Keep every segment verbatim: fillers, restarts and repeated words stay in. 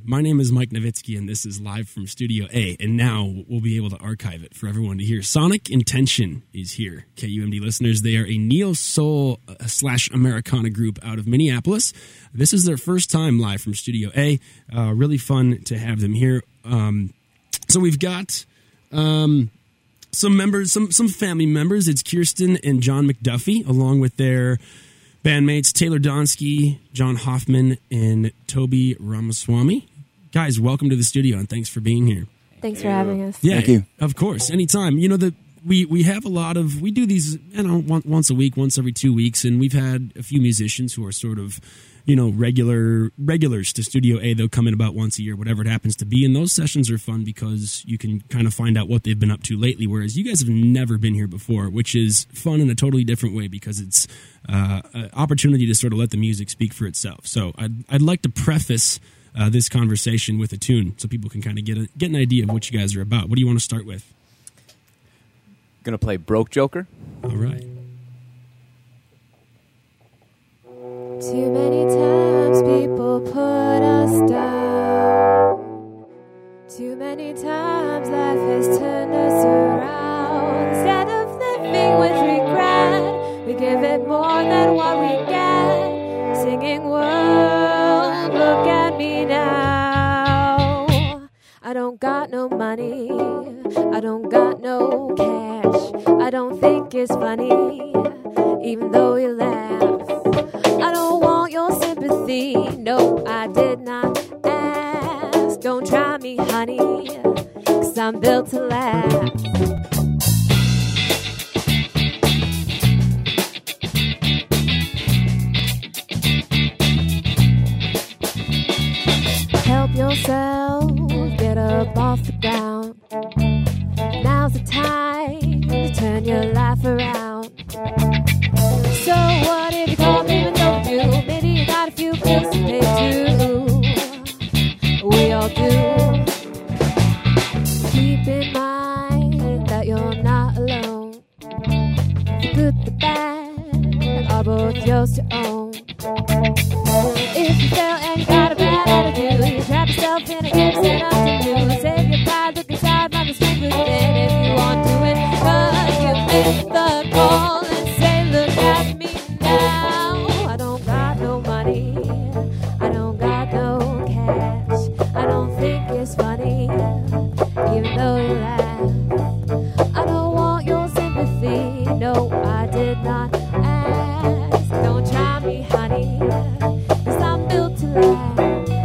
My name is Mike Nowitzki, and this is live from Studio A. And now we'll be able to archive it for everyone to hear. Sonic Intention is here. K U M D listeners, they are a neo-soul uh, slash Americana group out of Minneapolis. This is their first time live from Studio A. Uh, really fun to have them here. Um, so we've got um, some members, some some family members. It's Kirsten and John McDuffie, along with their bandmates Taylor Donsky, John Hoffman, and Toby Ramaswamy. Guys, welcome to the studio, and thanks for being here. Thanks for having us. Yeah, Thank you. Of course, anytime. You know, the we, we have a lot of, we do these, you know, one, once a week, once every two weeks, and we've had a few musicians who are sort of, you know, regular regulars to Studio A. They'll come in about once a year, whatever it happens to be, and those sessions are fun because you can kind of find out what they've been up to lately, whereas you guys have never been here before, which is fun in a totally different way because it's uh, an opportunity to sort of let the music speak for itself. So I'd, I'd like to preface uh, this conversation with a tune so people can kind of get a, get an idea of what you guys are about. What do you want to start with? Gonna play Broke Joker. All right. Too many times people put us down. Too many times life has turned us around. Instead of living with regret, we give it more than what we get. Singing world, look at me now. I don't got no money, I don't got no cash. I don't think it's funny, even though you laugh. I don't want your sympathy, no, I did not ask. Don't try me, honey, 'cause I'm built to last. Help yourself, get up off the ground. Now's the time to turn your life around. So what if you call me with no do? Maybe you got a few bills to pay too. We all do. Keep in mind that you're not alone. The good, the bad are both yours to own. If you fail and you got a bad attitude, you trap yourself in a game set up to do. Save your pride, look inside, find the strength within. If you want to win, 'cause you made the call and say, look at me now. I don't got no money, I don't got no cash. I don't think it's funny, even though you laugh. I don't want your sympathy, no, I did not ask. Don't try me, honey, 'cause I'm built to last.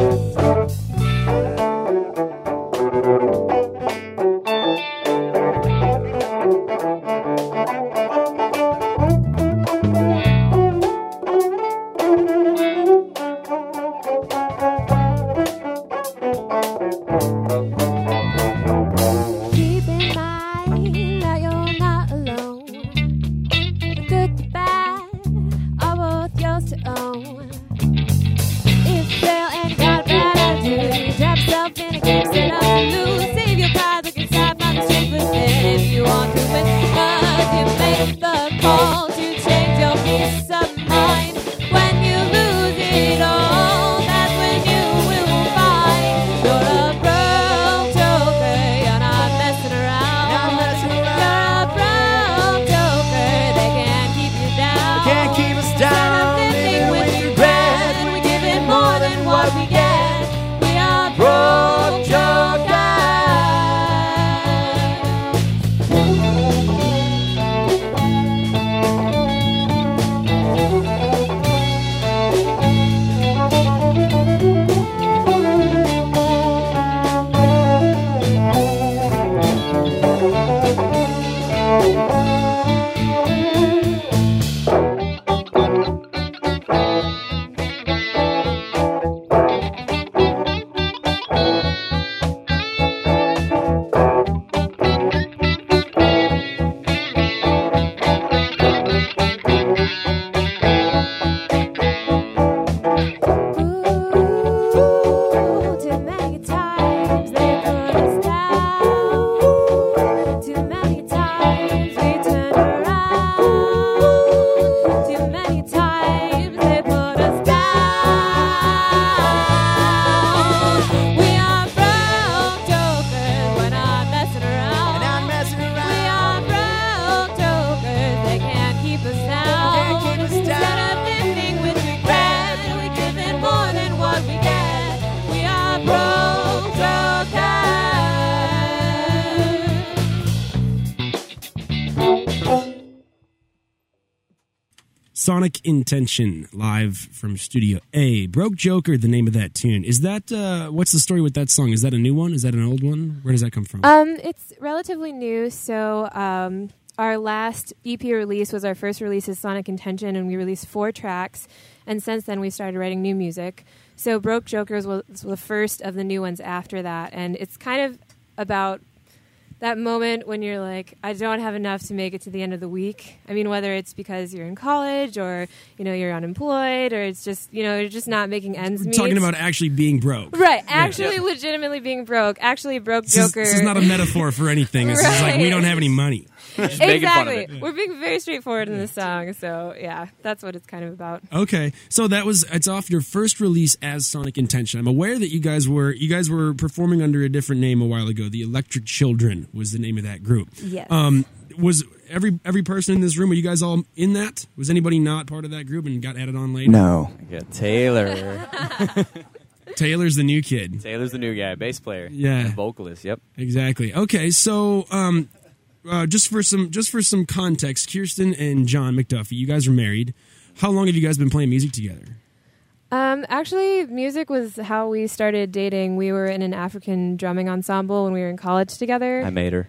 Keep in mind that you're not alone. The good, the bad are both yours to own. If you fail and got a bad attitude, you trap yourself in a game set up to lose. Save your pride, look inside, find the strength within. If you want to win, 'cause you make the call to change your peace of mind. When you lose it all, that's when you will find you're a broke joker. You're not messing around. You're a broke joker. They can't keep you down. They can't keep us down. Instead of living Living with with regret, we give it more than what we get. We are broke jokers. Sonic Intention, live from Studio A. Broke Joker, the name of that tune. Is that, uh, what's the story with that song? Is that a new one? Is that an old one? Where does that come from? Um, it's relatively new, so um, our last E P release was our first release as Sonic Intention, and we released four tracks, and since then we started writing new music. So Broke Jokers was the first of the new ones after that, and it's kind of about that moment when you're like, I don't have enough to make it to the end of the week. I mean, whether it's because you're in college or, you know, you're unemployed or it's just, you know, you're just not making ends meet. Talking about actually being broke. Right, actually yeah. legitimately being broke. Actually broke this Joker. Is, this is not a metaphor for anything. This right. is like, we don't have any money. Just making fun of Exactly. it. We're being very straightforward in this song, so yeah, that's what it's kind of about. Okay, so that was it's off your first release as Sonic Intention. I'm aware that you guys were you guys were performing under a different name a while ago. The Electric Children was the name of that group. Yes. Um, was every every person in this room? Were you guys all in that? Was anybody not part of that group and got added on later? No. Yeah, Taylor. Taylor's the new kid. Taylor's the new guy, bass player. Yeah. And vocalist, yep. Exactly. Okay, so um, uh, just for some just for some context, Kirsten and John McDuffie, you guys are married. How long have you guys been playing music together? Um, actually, music was how we started dating. We were in an African drumming ensemble when we were in college together. I made her.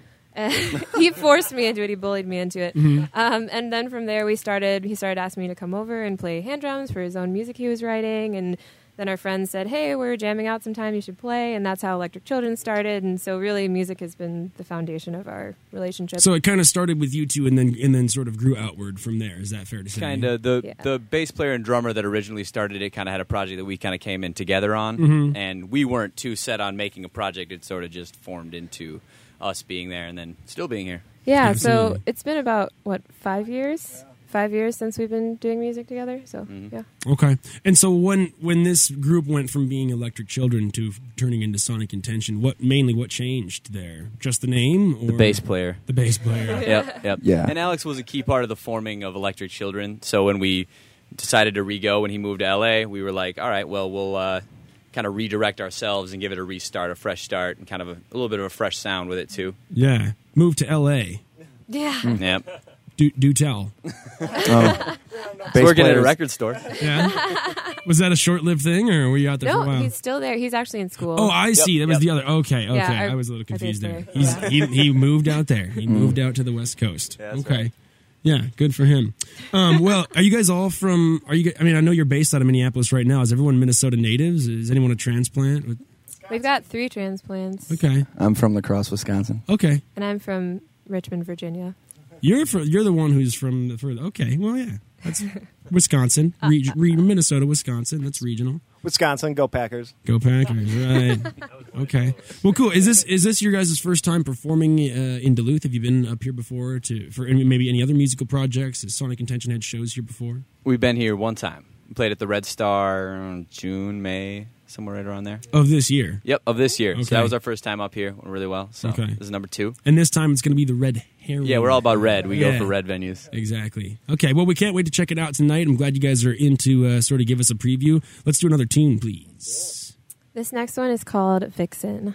He forced me into it. He bullied me into it. Mm-hmm. Um, and then from there, we started. He started asking me to come over and play hand drums for his own music he was writing. And then our friends said, "Hey, we're jamming out sometime. You should play." And that's how Electric Children started. And so, really, music has been the foundation of our relationship. So it kind of started with you two, and then and then sort of grew outward from there. Is that fair to say? Kind of. The Yeah. the bass player and drummer that originally started it kind of had a project that we kind of came in together on, Mhm. and we weren't too set on making a project. It sort of just formed into us being there and then still being here. yeah. Absolutely. So it's been about what five years. Five years since we've been doing music together. So Mhm. yeah. Okay. And so when when this group went from being Electric Children to turning into Sonic Intention, what mainly what changed there? Just the name, or The bass player. The bass player. Yep, yep. Yeah. And Alex was a key part of the forming of Electric Children. So when we decided to re-go when he moved to L A, we were like, all right, well, we'll uh, kind of redirect ourselves and give it a restart, a fresh start, and kind of a, a little bit of a fresh sound with it, too. Yeah. Moved to L A. Yeah. Yep. Do, do tell. Oh. So working at a players- record store. Yeah. Was that a short-lived thing, or were you out there for a No, while? he's still there. He's actually in school. Oh, I see. That was yep. the other. Okay, okay. Yeah, our- I was a little our confused bass there. player. He's, Yeah. he he moved out there. He moved out to the West Coast. Yeah, that's okay. right. Yeah, good for him. Um, well, are you guys all from? Are you? I mean, I know you're based out of Minneapolis right now. Is everyone Minnesota natives? Is anyone a transplant? We've got three transplants. Okay. I'm from La Crosse, Wisconsin. Okay. And I'm from Richmond, Virginia. You're for, you're the one who's from the further. Okay. Well, yeah. That's Wisconsin, reg, re, Minnesota, Wisconsin. That's regional. Wisconsin, go Packers. Go Packers, right? Okay. Well, cool. Is this is this your guys' first time performing uh, in Duluth? Have you been up here before to for any, maybe any other musical projects? Has Sonic Intention had shows here before? We've been here one time. We played at the Red Star in June, May, somewhere right around there. Of this year. Yep, of this year. Okay. So that was our first time up here. Went really well. So Okay. this is number two. And this time it's going to be the Red Heron. Yeah, we're all about red. We Yeah. go for red venues. Exactly. Okay, well, we can't wait to check it out tonight. I'm glad you guys are in to uh, sort of give us a preview. Let's do another tune, please. This next one is called Vixen.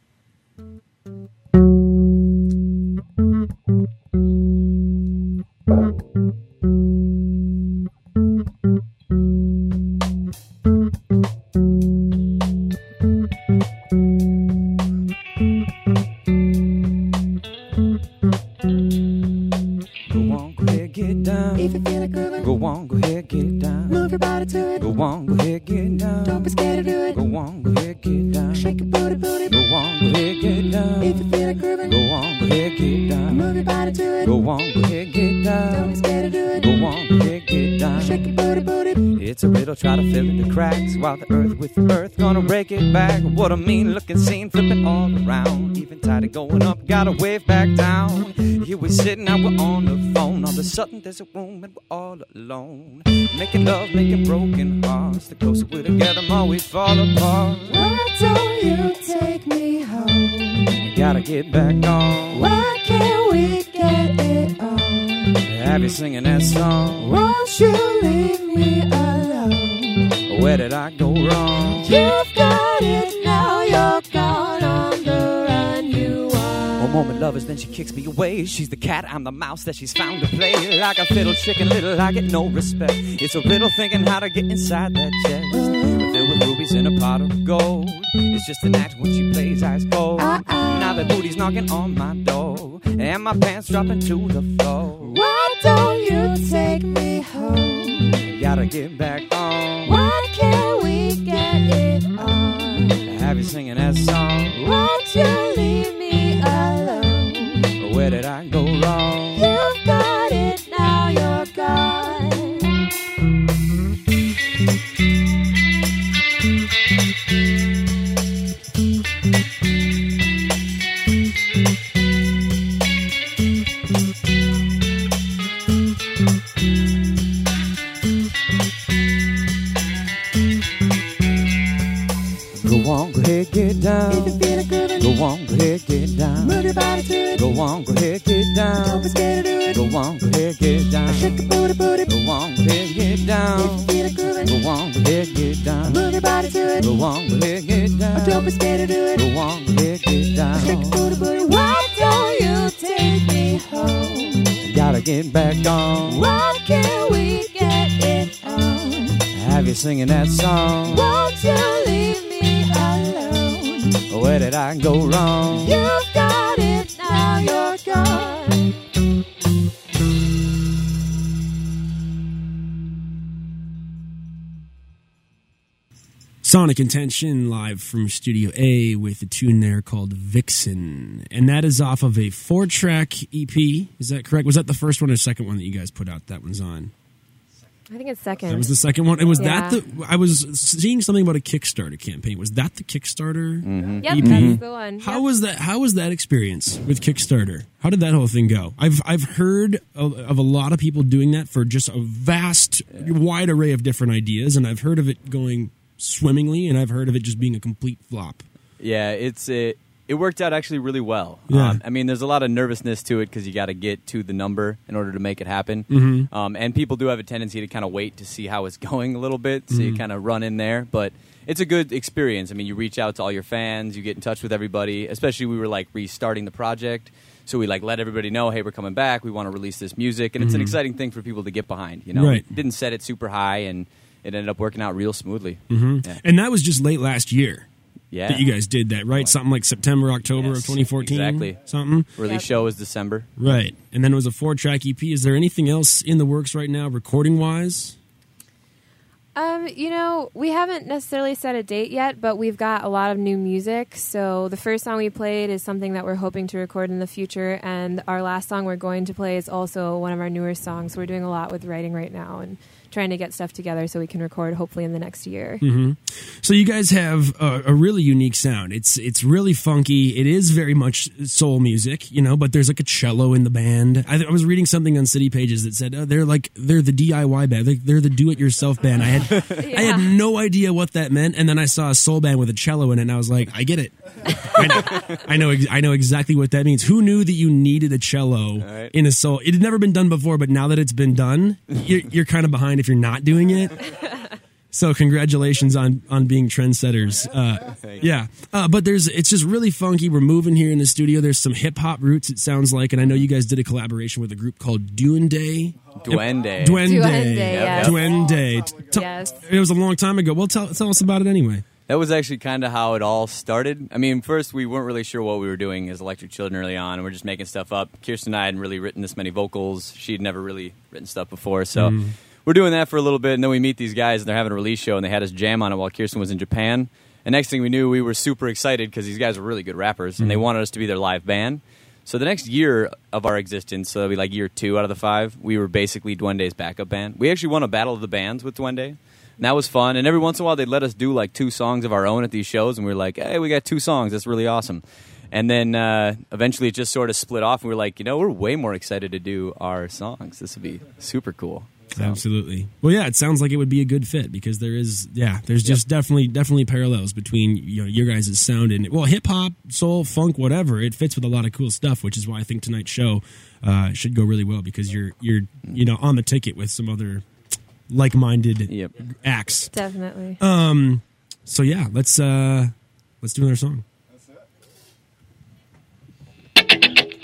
Go on, go ahead, get down. If you feel it grooving, Go on, go ahead, get down. move your body to it. Go on, go ahead, get down. Don't be scared to do it. Go on, go ahead, get down. Shake your booty, booty. Go on, go ahead, get down. If you feel it grooving, Go on, go ahead, get down. move your body to it. Go on, go ahead, get Don't be down. scared to do it. Go on, go ahead, get down. Shake your booty, booty. It's a riddle, try to fill in the cracks while the earth with the earth gonna break it back. What a mean looking scene, flipping all around. Even tighter going up, gotta wave back down. Here we're sitting, now we're on the phone. All of a sudden there's a room and we're all alone. Making love, making broken hearts. The closer we're together, more we fall apart. Why don't you take me home? You gotta get back on. Why can't we get it on? Have you singing that song? Won't you leave me alone? Where did I go wrong? You've got it now, you're gone on the run you want. One moment lovers, then she kicks me away. She's the cat, I'm the mouse that she's found to play. Like a fiddle chicken, little I get no respect. It's a riddle thinking how to get inside that chest. Filled with rubies in a pot of gold. It's just an act when she plays ice cold. Now the booty's knocking on my door, and my pants dropping to the floor. Why don't you take me home? Gotta get back on. Why can't we get it on? Have you singing that song? Won't you leave me alone? Where did I go wrong? You've got it, now you're gone. Go on, go ahead, get down. If you feel it grooving, Go on, go ahead, get down. move your body to it. Go on, go ahead, get Don't down. be scared to do it. Go on, go ahead, get down. Shake your booty, booty. Go on, go ahead, get If down. you feel it grooving, Go on, go ahead, get down. move your body to it. Go on, go ahead, get down. Don't be scared to do it. Go on, go ahead, get Shake your down. booty, booty. Why don't you take me home? Gotta get back on. Why can't we get it on? Have you singing that song? Won't you leave me alone? Where did I go wrong? You've got it, now you're gone. Sonic Intention live from Studio A with a tune there called Vixen. And that is off of a four-track E P. Is that correct? Was that the first one or second one that you guys put out that one's on? I think it's second. That was the second one. And was Yeah. that the... I was seeing something about a Kickstarter campaign. Was that the Kickstarter Yep, E P? that's the one. How Yep. was that? How was that experience with Kickstarter? How did that whole thing go? I've I've heard of, of a lot of people doing that for just a vast, wide array of different ideas, and I've heard of it going swimmingly, and I've heard of it just being a complete flop. Yeah, it's it. It worked out actually really well. Yeah. Um, I mean, there's a lot of nervousness to it because you got to get to the number in order to make it happen. Mm-hmm. Um, and people do have a tendency to kind of wait to see how it's going a little bit, so you Mm-hmm. kind of run in there. But it's a good experience. I mean, you reach out to all your fans, you get in touch with everybody. Especially we were like restarting the project, so we like let everybody know, hey, we're coming back. We want to release this music, and it's an exciting thing for people to get behind. You know, Mm-hmm. Right. We didn't set it super high, and it ended up working out real smoothly. Mm-hmm. Yeah. And that was just late last year Yeah. that you guys did that, right? Something like September, October Yes, of twenty fourteen? exactly. Something? Release Yep. show is December. Right. And then it was a four-track E P. Is there anything else in the works right now, recording-wise? Um, you know, we haven't necessarily set a date yet, but we've got a lot of new music. So the first song we played is something that we're hoping to record in the future, and our last song we're going to play is also one of our newer songs. We're doing a lot with writing right now and trying to get stuff together so we can record hopefully in the next year. Mm-hmm. So you guys have a, a really unique sound. It's it's really funky. It is very much soul music, you know, but there's like a cello in the band. I, I was reading something on City Pages that said, oh, they're like they're the D I Y band. They're, they're the do-it-yourself band. I had I had no idea what that meant, and then I saw a soul band with a cello in it, and I was like, I get it. I know, I know, ex- I know exactly what that means. Who knew that you needed a cello right. in a soul? It had never been done before, but now that it's been done, you're, you're kind of behind if you're not doing it. So congratulations on on being trendsetters. Uh, yeah, uh, but there's it's just really funky. We're moving here in the studio. There's some hip hop roots. It sounds like, and I know you guys did a collaboration with a group called Duende. Duende. Duende. Duende, yes. Duende. T- t- Yes. It was a long time ago. Well, tell tell us about it anyway. That was actually kind of how it all started. I mean, first we weren't really sure what we were doing as Electric Children early on, and we're just making stuff up. Kirsten and I hadn't really written this many vocals. She'd never really written stuff before, so Mm. we're doing that for a little bit, and then we meet these guys, and they're having a release show, and they had us jam on it while Kirsten was in Japan. And next thing we knew, we were super excited because these guys were really good rappers, and they wanted us to be their live band. So the next year of our existence, so that'd be like year two out of the five, we were basically Duende's backup band. We actually won a Battle of the Bands with Duende. And that was fun. And every once in a while, they'd let us do like two songs of our own at these shows. And we were like, hey, we got two songs. That's really awesome. And then uh, eventually it just sort of split off. And we were like, you know, we're way more excited to do our songs. This would be super cool. So, Absolutely. Well, yeah, it sounds like it would be a good fit because there is, yeah, there's just definitely, definitely parallels between you know your guys' sound and well, hip hop, soul, funk, whatever. It fits with a lot of cool stuff, which is why I think tonight's show uh, should go really well because you're you're you know on the ticket with some other like-minded Yep. acts. Definitely. Um. So yeah, let's uh, let's do another song.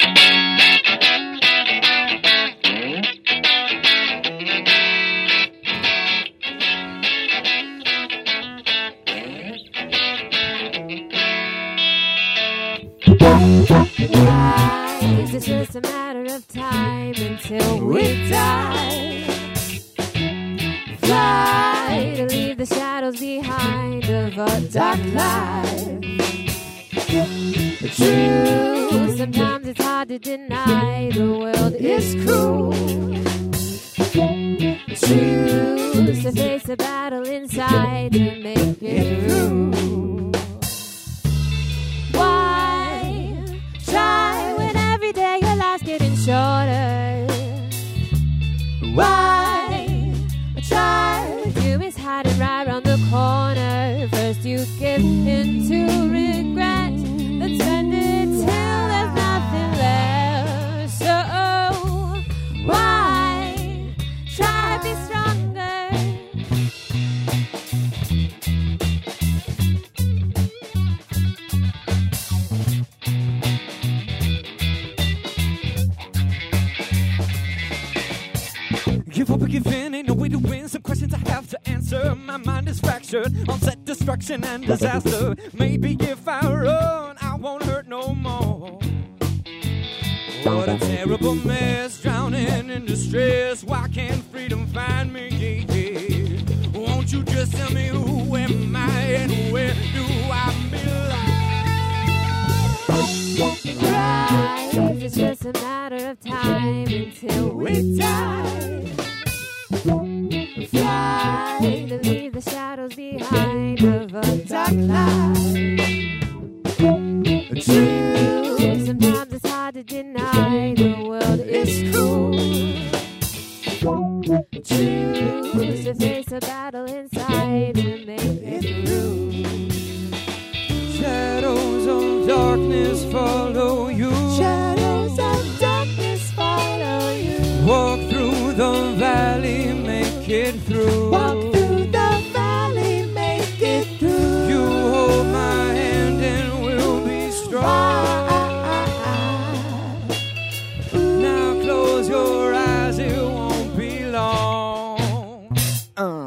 Why is it just a matter of time until we die? Fly to leave the shadows behind of a dark life. True, sometimes it's hard to deny the world is cruel. Choose to face the battle inside to make it through. Why try when every day your life's getting shorter? Why try when doom is hiding right around the corner? First you give into regret, then spend it till there's nothing left. So why try to be stronger? Give up or give in, ain't no way to win. Some questions I have to answer. My mind is fractured on set destruction and disaster. Maybe if I run, I won't hurt no more. What a terrible mess, drowning in distress. Why can't freedom find me? Yeah, yeah. Won't you just tell me who am I and where do I belong? Rise, it's just a matter of time until we die. Fly to leave the shadows behind of a dark life. True, sometimes it's hard to deny the world is cruel. Choose to face a battle inside to make it through. Shadows of darkness follow you. Shadows of darkness follow you. Walk through the valley, make it through. Walk through the valley, make it through. You hold my hand and we'll be strong. Now close your eyes, it won't be long. Uh.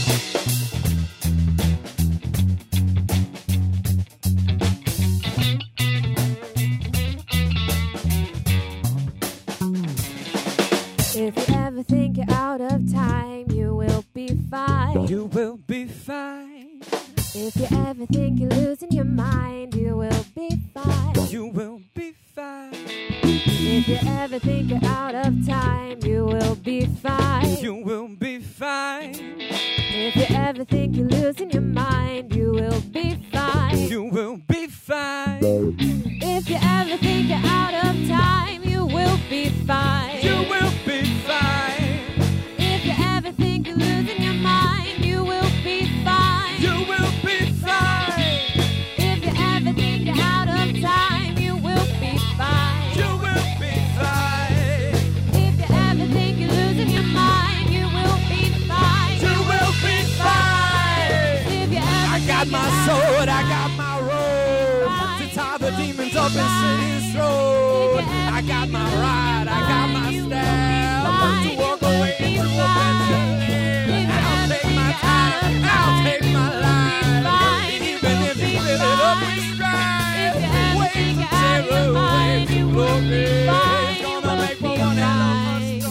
If you ever think you're out of time, you will be fine. You will be fine. If you ever think you're losing your mind, you will be fine. You will be fine. If you ever think you're out of time, you will be fine. You will be fine. If you ever think you're losing your mind, you will be fine. You will be fine. If you ever think you're out of time, you will be fine. You will be fine. If you ever think you're losing your mind, you will be fine. You will be fine. If you ever think you're out of time, you will be fine. You will be fine. If you ever think you're losing your mind, you will be fine. You will be fine. If you ever I got think my you're sword, I out got of my robe time, to tie the you will demons be up in fine. city's road. If you ever I got think my you're ride, I got my losing your mind, staff you to walk will be away into a fine. better If land. you I'll ever take think my you're out time, of I'll time, take my you will be life. fine. You Even will if be you fill it up with fine. strife, If you ever waves think of you're out of your terror, mind, waves you of will be glory. fine. It's You gonna will make be for one hell of fine. a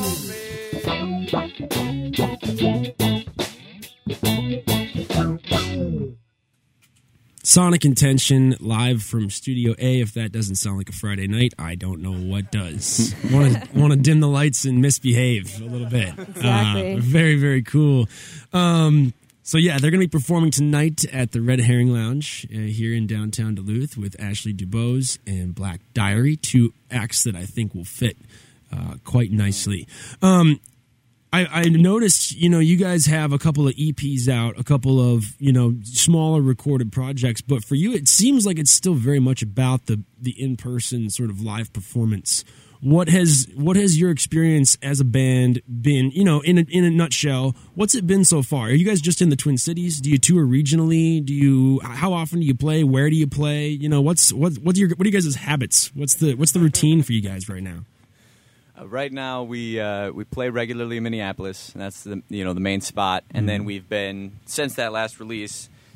story. Sonic Intention live from Studio A. If that doesn't sound like a Friday night, I don't know what does. Want to want to dim the lights and misbehave a little bit. Exactly. Uh, very very cool. Um, so yeah, they're going to be performing tonight at the Red Herring Lounge uh, here in downtown Duluth with Ashley Dubose and Black Diary, two acts that I think will fit uh, quite nicely. Um, I, I noticed, you know, you guys have a couple of E Ps out, a couple of, you know, smaller recorded projects, but for you, it seems like it's still very much about the, the in-person sort of live performance. What has what has your experience as a band been, you know, in a, in a nutshell, what's it been so far? Are you guys just in the Twin Cities? Do you tour regionally? Do you, how often do you play? Where do you play? You know, what's, what, what, are your, what are you guys' habits? What's the, what's the routine for you guys right now? Uh, right now, we uh, we play regularly in Minneapolis, and that's the you know the main spot. And then we've been since that last release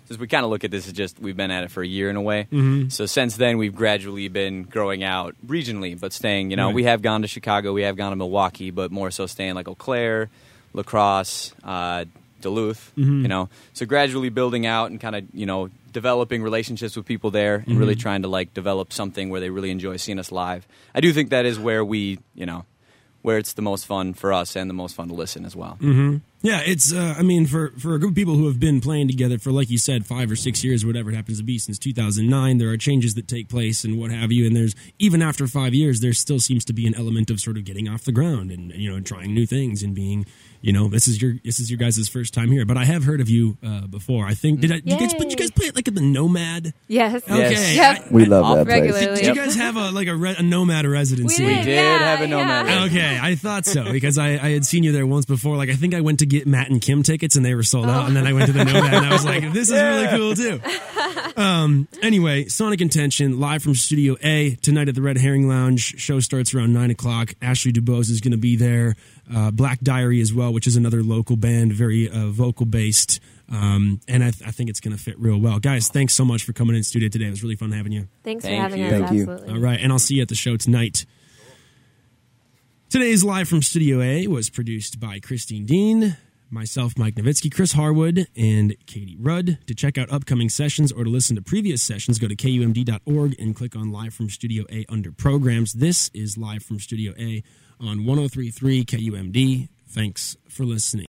since we kind of look at this as just we've been at it for a year in a way. Mm-hmm. So since then, we've gradually been growing out regionally, but staying, you know, Right. we have gone to Chicago, we have gone to Milwaukee, but more so staying like Eau Claire, La Crosse, uh, Duluth, Mhm. you know. So gradually building out and kind of, you know, developing relationships with people there and Mhm. really trying to like develop something where they really enjoy seeing us live. I do think that is where we, you know, where it's the most fun for us and the most fun to listen as well. Mm-hmm. Yeah, it's, uh, I mean, for, for a group of people who have been playing together for, like you said, five or six years, whatever it happens to be, since two thousand nine, there are changes that take place and what have you. And there's, even after five years, there still seems to be an element of sort of getting off the ground and, you know, trying new things and being, you know, this is your, this is your guys' first time here. But I have heard of you uh, before. I think, did, I, did you guys, did you guys play it like at the Nomad? Yes. Okay. Yep. I- We love that place. Regularly. Did you guys have a, like a, re- a Nomad residency? We did, did yeah, have a Nomad yeah. Okay, I thought so because I, I had seen you there once before. Like I think I went to get Matt and Kim tickets and they were sold out, and then I went to the Nomad and I was like, "This is really cool too." Um, anyway, Sonic Intention live from Studio A tonight at the Red Herring Lounge. Show starts around nine o'clock. Ashley Dubose is going to be there. Uh, Black Diary as well, which is another local band, very uh, vocal based. Um, and I, th- I think it's going to fit real well. Guys, thanks so much for coming in studio today. It was really fun having you. Thanks Thank for having you. us. Thank you. Absolutely. All right, and I'll see you at the show tonight. Today's Live from Studio A was produced by Christine Dean, myself, Mike Nowitzki, Chris Harwood, and Katie Rudd. To check out upcoming sessions or to listen to previous sessions, go to K U M D dot org and click on Live from Studio A under Programs. This is Live from Studio A on one oh three point three K U M D. Thanks for listening.